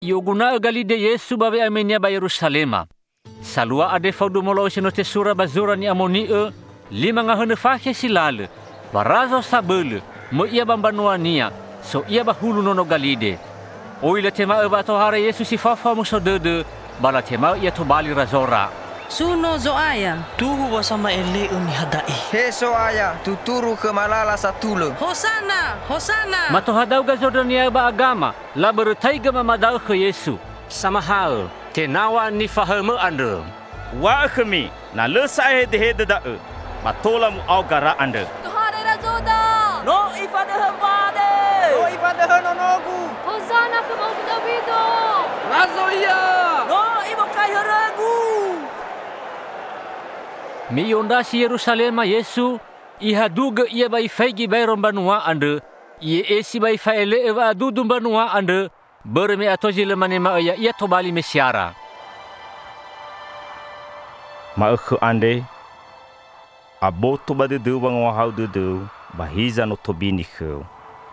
Ioguna Galilea Yesu babe amenia ba Yerusalema. Salua ade faudu molo sino te sura bazura ni amoni lima ngahene fakhe silale. Barazo sabele mo ia bambanua nia so ia bahulu nono Galilea. Oila tema ba to hare Yesu si fafa mo so dede bala tema ia to bali razora. Suno zoaya. Tuhu wasama ele uni hadai. He soaya tuturu ke malala satule. Hosana, Hosana. Mato hadau ga Jordania ba agama la bertaiga mamadau ke Yesu. Sama hal tenawa ni fahame ande. Wa kami na lesa hede da matola mu au gara ande. Tuhare razoda. No ifade hambade. No ifade hononogu. Hosana ke mau Davido. Razoia. No ibo kai haragu. Mi ondasi Yerusalema Yesu ihaduga ia bai faigi bai rombanua ande ie esi bai faele eva adudu banua ande berme atoji lemanema ia tobali mesiara. Maakhe ande aboto bade de wang wahau de bahiza no tobini kheu.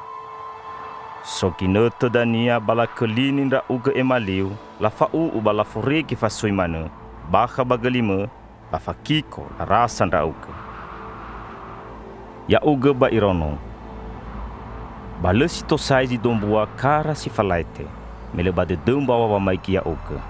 Sokinoto dania bala kelinin ra uga emaliu la fau ubala foregi fasoimane baha bagalime la fakiko la rasan ra uga. Ya uga ba irono. Balesi to saizi dombua kara si falaite. Mele bade dembawa wa maiki ya uga.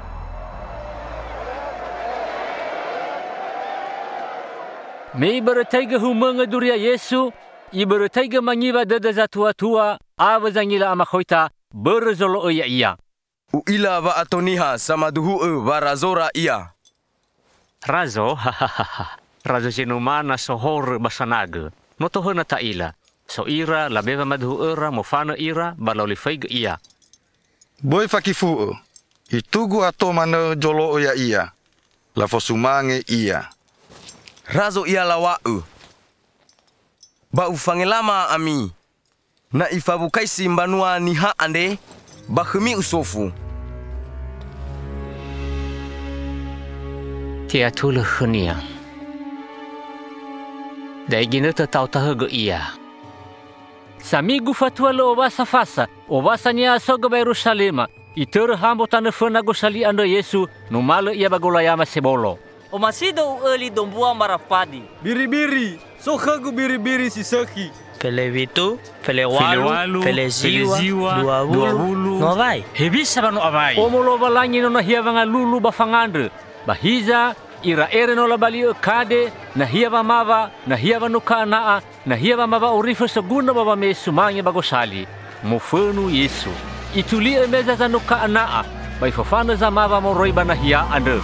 Me bertaiga humanga duria Yesu i bertaiga mangiva dada zatua ava zangila amakhoita berzolo ia. Uila ba atoniha sama duhu barazora ia. Razo Razo sinumana sohor basanaga. Motohona taila. So ira labeva madhu era mofana ira baloli faiga ia. Boy fakifu itugu atomana jolo ya ia. La fosumange ia. Razo ia lawa'u. Ba ufangelama ami. Na ifabukaisi mbanua niha ande bakhmi usofu. Tia tula khania. Daigina tatautahaga ia. Samigu fatua lo obasa fasa, obasa nia asoga ba Yerusalema. Itere hambo tane fena gosali ando Yesu numale ia bagolayama sebolo. O masido eli dombua marafadi. Biri-biri, sohagu biri-biri si saki. Fele vitu, fele walu, fele ziwa, dua wulu. No vai. Hebisa bano avai. Omolo balangi no nahia vanga lulu bafangande. Bahiza ira ere no labali kade na hiava mava na hiava no kanaa na hiava mava urifu segunda baba mesu manya bagosali mufunu Yesu itulia meza za no kanaa bai fofana za mava moroiba na hia ande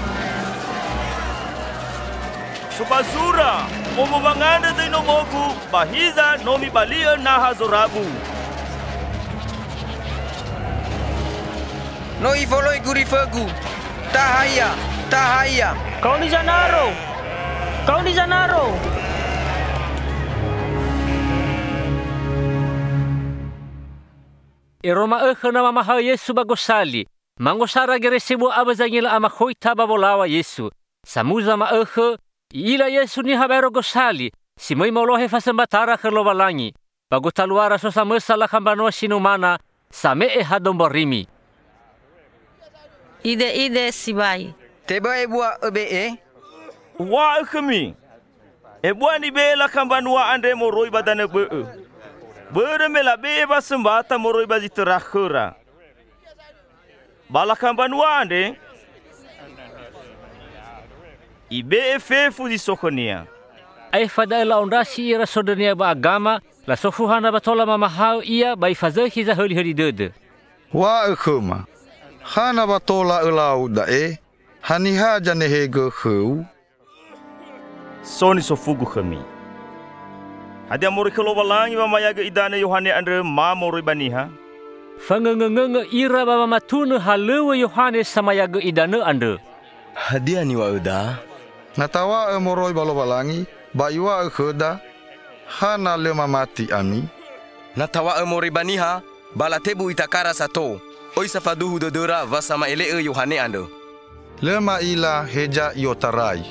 Subazura omo bangande de no mogu bahiza no mi balia na hazorabu. No ifoloi gurifagu. Tahaya. Kau di Janaro. Iroma na mamaha Yesu bagosali mangosara geresibu abazangila amakhoita babolawa Yesu samuza ila Yesu ni habero gosali simoi molohe fasembatara kerlobalangi bagotaluara sosamesa la kambanoa sinumana same hadomborimi. Ide sibai. Teba ebua ebe Wa kami ebua ni bela kambanua ande moroi badane be. Bere mela beba sembata moroi baziterakhura. Bala kambanua ande ibe fefu di sokonia. Ai fadai la ondasi ira sodania ba agama la sofuhana batola mamahau ia bai fazahi za holi dede. Wa khuma. Hana batola ulau dae. Haniha janehege kheu. Soni sofugu kami. Adia mori kelobalangi mamayaga idane Yohane andre ma mori baniha. Fangengenge ira baba matune halewe Yohane samayaga idane ande. Hadia ni wa uda. Natawa moroi balobalangi. Bayua kheda. Hana lema mati ami. Natawa mori baniha. Balatebu itakara sato. Oi safaduhu dodora vasama ele Yohane ande. Lema ila heja yotarai.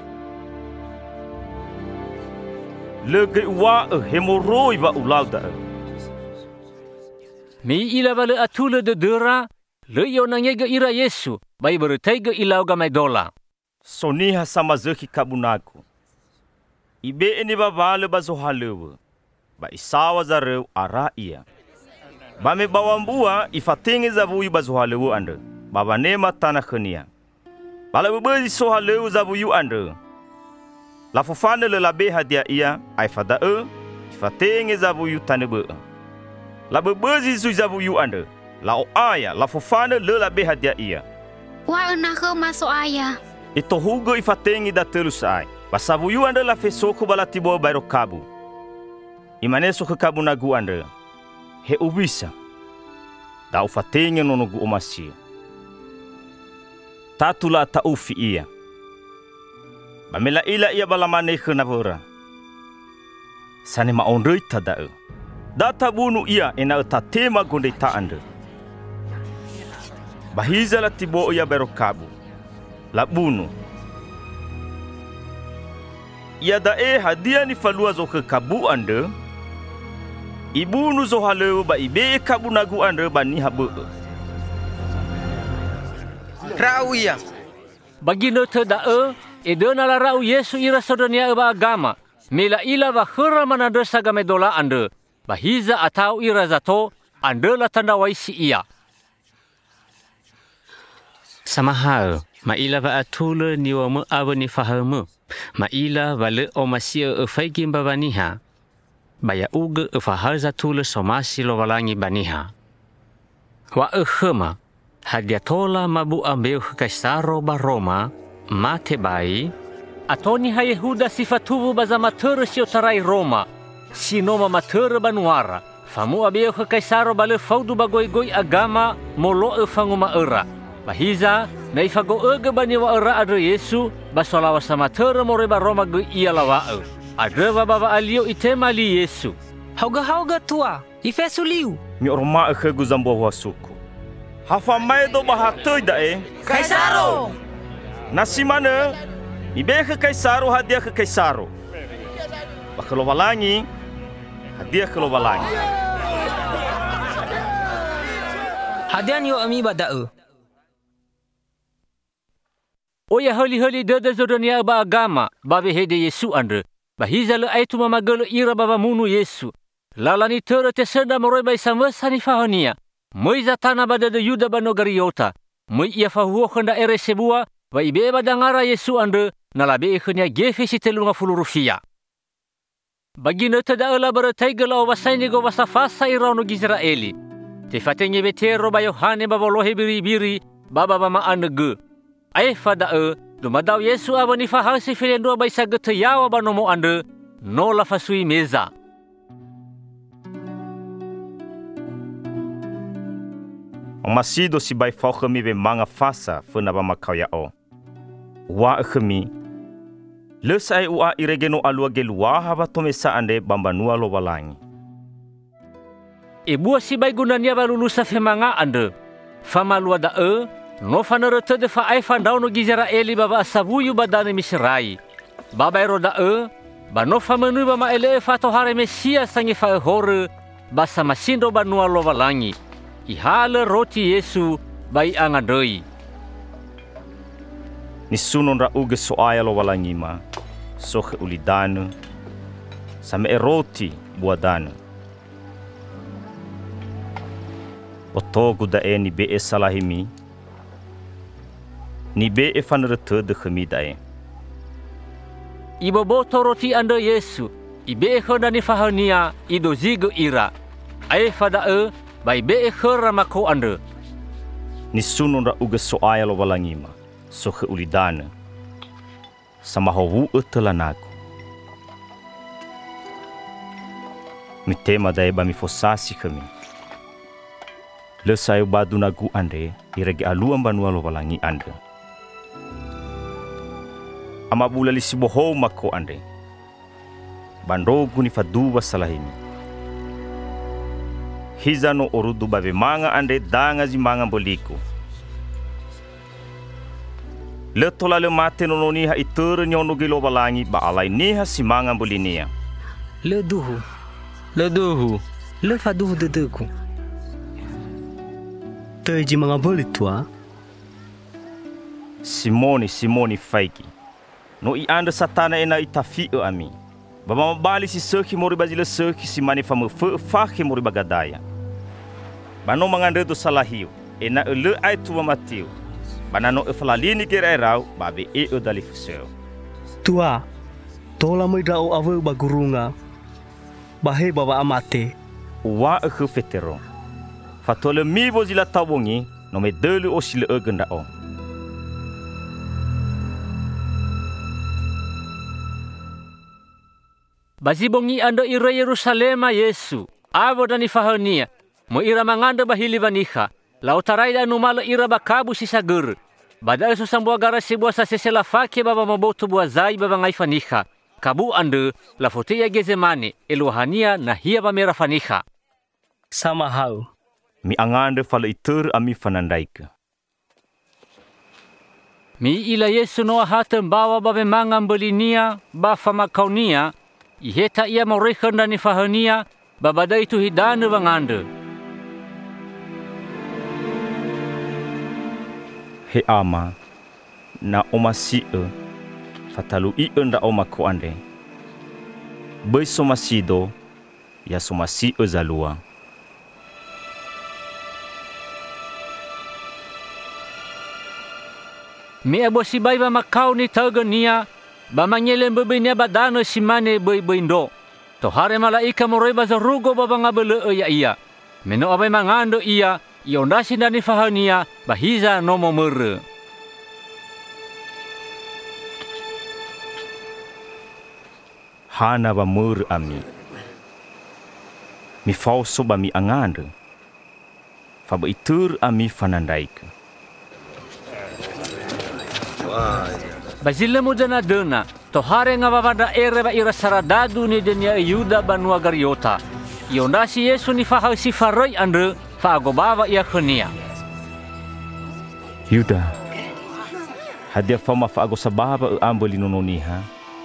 Lege wa hemoroi ba ulauda. Mi ila bale atule de dera le yo nangye ge ira Yesu, bai beretai ge ilau gamai dola. Soniha sama zeki kabunaku. Ibe ini babale bazohalewe. Ba isawa zareu ara ia. Ba me bawambua ifatingi zabuyu bazohalewe ande. Baba nema tanah khenia. Bala bebezi sohalewe zabuyu ande. La fofane le labe hadia ia ai fadae ifatingi zabuyu tanebe. La bebezi su zabuyu ande. La o aya la fofane le labe hadia ia. Wa enake masuk aya. Ito hugo ifatengi da telusai. Basabuyu ande la fesoko balatibo bairo kabu. Imaneso ke kabu nagu ande. He ubisa. Da ufatengi nonogu omasi. Tatula taufi ia. Bamela ila ia balamane ke nabora. Sane maonrei tadae. Data bunu ia ena etatema gonde ta ande. Bahiza la tibo ia bairo kabu. La bunu. Ia dae hadia ni falua zo ke kabu ande. Ibunu zo haleu ba ibe kabu nagu ande bani habe. Rau ia. Bagi nota dae, edona la rau Yesu ira sodonia eba agama. Mela ila ba khura manade sagame dola ande. Bahiza atau ira zato ande la tanda waisi ia. Sama hal, maila ba atule ni wa mu aba ni fahamu. Maila vale o masia e faigim babaniha. Baya uge e fahal zatule somasi lo walangi baniha. Wa e khema, hadia tola mabu ambeu kaisaro ba Roma, mate bai. Atoni ha Yehuda sifatubu bazamatere siotarai Roma. Sinoma matere banuara. Famu abeu kaisaro bale faudu bagoi-goi agama molo e fanguma era. Bahiza, naifago ege bani wa era adre Yesu, basolawa sama tere moreba Roma ge ia lawa'e. Adre baba alio itema li Yesu. Hauga tua, ifesu liu. Mi orma e khegu zambo wasuku. Hafa maedo bahatoi dae. Kaisaro! Nasimane, ibe ke kaisaro hadia ke kaisaro. Bakelo walangi, hadia kelo walangi. Hadian yo ami bada'e. Oya holi dede zodonia ba agama, babe hede Yesu andre. Bahiza le aitu mamagelo ira baba munu Yesu. Lalani tere te senda moroi bai samesa ni fahonia. Moiza tana bada de Yuda bano gariota. Moi ia fahuo khenda ere sebua, ba ibe badangara Yesu andre, nalabe ikhnya gefe si telunga fulurufia. Bagi nete da ela beretai gela o basaini go basafasa irauno Gizraeli. Te fatenge betero ba Yohane baba lohe biri-biri, baba bama anege. Ai fadae, dumadau Yesu abani fahasi filendua bai sagete yawa banomo ande, no la fasui meza. Masido si bai fau khami be manga fasa funa ba makau ya o. Wa khami. Le sai ua iregeno alua gelua haba tomesa ande bambanua lo walangi. Ibu si bai gunania ba lulusa femanga ande. Fama lua dae, no fanerete de fa ai fandau no Gizraeli baba asabuyu badane misrai. Baba eroda ba no fa menu ba ma ele fa to hare Mesia sangi fa hore ba sama sindo ba no lo walangi. Ihale roti Yesu bai angadoi. Ni sunon ra uge so aya lo walangi ma. Sohe ulidane. Same roti buadane. Otogu da ni be salahimi. Ni be fanerete de khami dae. Ibo boto roti ande Yesu. Ibe khodani fahania ido zigo ira. Ai fadae bai be khara mako ande. Ni sunun ra uga so aya lo walangima. So ke ulidane. Sama howu utelanaku. Mi tema dae ba mi fosasi kami. Le sayo badu nagu ande irege aluan banua lo walangi ande. Ama bula lisiboho mako ande. Bandogu ni faduwa salahini. Hizano orudu babe manga ande danga zimanga boliko. Le tola le mate nononi ha itere nyono gilo balangi ba alai neha simanga bolinia. Le duhu. Le faduhu dedeku. Teji mangabuli tua. Simoni faiki. No I anda satana ena itafi ami. Baba mabali si seki mori bazila seki si mani fama fakhi mori bagadaya. Bano mangande tu salahiu. Ena ele ai tua matiu. Banano efalalini kira erau babe dali fuseu. Tua. Tola mai dao ave bagurunga. Bahe baba amate. Wa ekhu fetero. Fatole mi bozila tabongi no me dele osile egenda o. Bazibongi ando ira Yerusalema Yesu. Avo dani fahania. Mo ira manganda bahili vaniha. Lautarai da numala ira bakabu si sagur. Badal susambua gara sibua sa sesela fake baba mabotu bua zai baba ngai faniha. Kabu ande la foteya gezemane eluhania na hia ba mera faniha. Sama hau. Mi angande fala itur ami fanandaika. Mi ila Yesu no hatem bawa babe mangam belinia ba famakaunia. Iheta ia moreken dani fahania babada itu hidane bangande. He ama na omasi fatalu enda oma ko ande. Bai somasido ya somasi zalua. Mi abosi bai ba makau ni tagania ba manyelen bebenya badana simane bai-baindo. To hare malaika moroi ba zarugo ba ngabele ya iya. Meno abai mangando iya iondasi dani fahania bahiza no momere. Hana ba mur ami. Mi fauso ba mi angande. Fa ba itur ami fanandaika. Bazile mo dana to hare nga babada ere ba ira saradadu ni denia Yuda banua Gariota. Iondasi Yesu ni fahau si farai andre fa agobava ia khania. Yuda. Hadia fama fa agosababa amboli nononiha.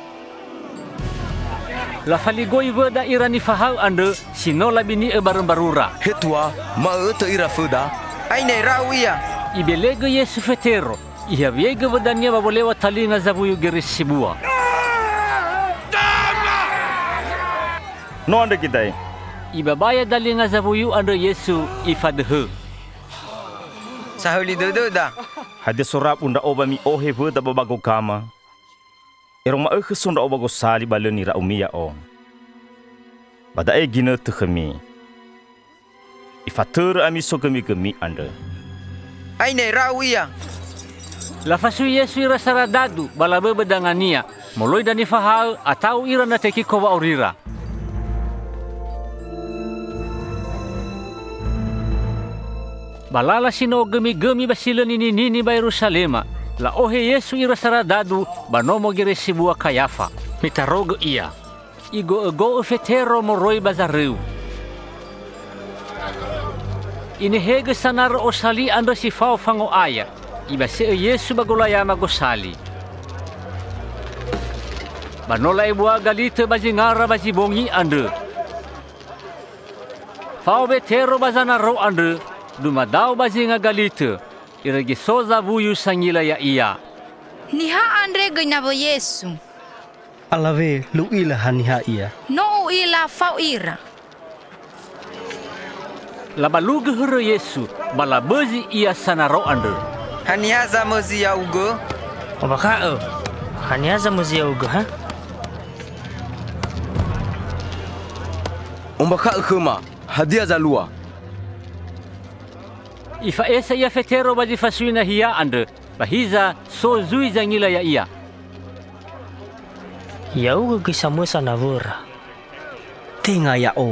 La faligoi veda ira ni fahau andre sinola bini barumbarura. Hetua ma te ira fuda. Aine rawia. Ibelege Yesu fetero. Ia viega vedania babolewa talinga zavuyu gerisibua. No anda kita. Ibabaya dalinga zavuyu ande Yesu ifadhe. Sahuli doda. Hade sorap unda oba mi ohe veda babago kama. Erong ma sunda obago sali baleni ra umia o. Bada gina tukhmi. Ifatur ami sogemi ande. Aine rawia. La fasu Yesu ira saradadu balabe bedangania moloi dani fahal atau ira na teki kowa orira. Balala sino gemi basila nini ba Yerusalema la ohe Yesu ira saradadu banomo geresibua Kayafa mitarogo ia igo fetero moroi bazareu. Ini hege sanar osali ando si fao fango aya. Iba se Yesu bagolaya magosali. Banola ibua galite bazingara bazibongi ande. Fao betero bazana ro ande. Dumadao bazinga galite. Iragi soza vuyu sangila ya iya. Niha andre ganabo Yesu. Alave lu ila haniha ia. No ila fao ira. Labaluge hero Yesu balabezi ia sanaro ande. Haniaza mozi ya ugo. Obaka haniaza mozi ya ugo ha? Umbaka khuma hadia zalua. Ifa esa ya fetero bazi fasuina hiya ande. Bahiza so zui zangila ya iya. Ya ugo kisamusa navura. Tinga ya o.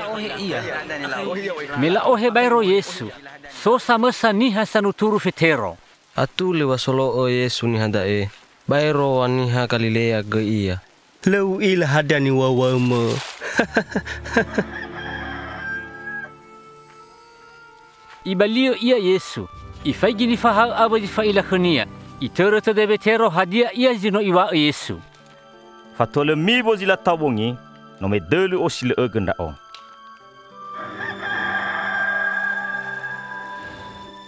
Mela ohe bairo Yesu. So samesa niha sanuturu fetero. Atu lewa solo o Yesu ni hadae. Bairo waniha Galilea ge iya. Lau ila hadani wawama. Ibalio ia Yesu. Ifai gini fahal aba jifa ila khania. Itero te de betero hadia ia zino iwa Yesu. Fatole mi bozila tabongi no me dele osile egenda o.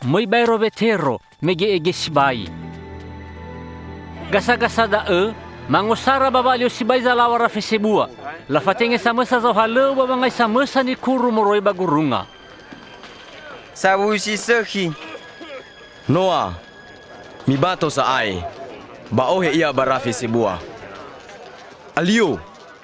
Moi bairo vetero mege ege sibai. Gasa-gasa da mangusara babalio sibai zalawa rafe sebua. La fatenge samasa zo halo babangai samasa ni kuru moroi bagurunga. Sabu si sehi. Noa. Mi bato sa ai. Ba ohe ia barafe sebua. Alio.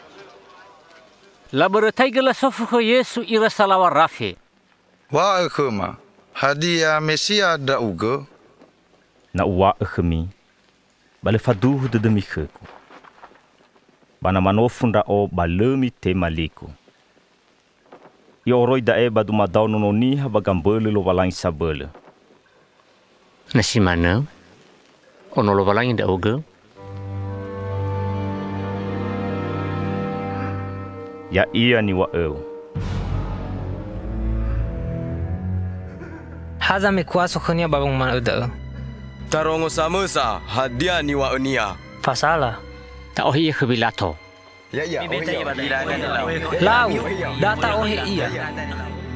La beretai gela sofu ko Yesu ira salawa rafe. Wa khema. Hadia Mesia da uga. Na uwa khemi. Bale faduhu de demi kheku. Bana manofunda o balemi te maliku. I oroi da e badu madau nono niha bagambele lo walang sabele. Nasi mana? Ono lo walang da uga? Ya ia ni wa eu. Haza me kuaso khania babang man uda. Tarongo samasa hadia ni wa unia. Fasala. Ta ohi kebilato. Ya. Lau, data ohe iya.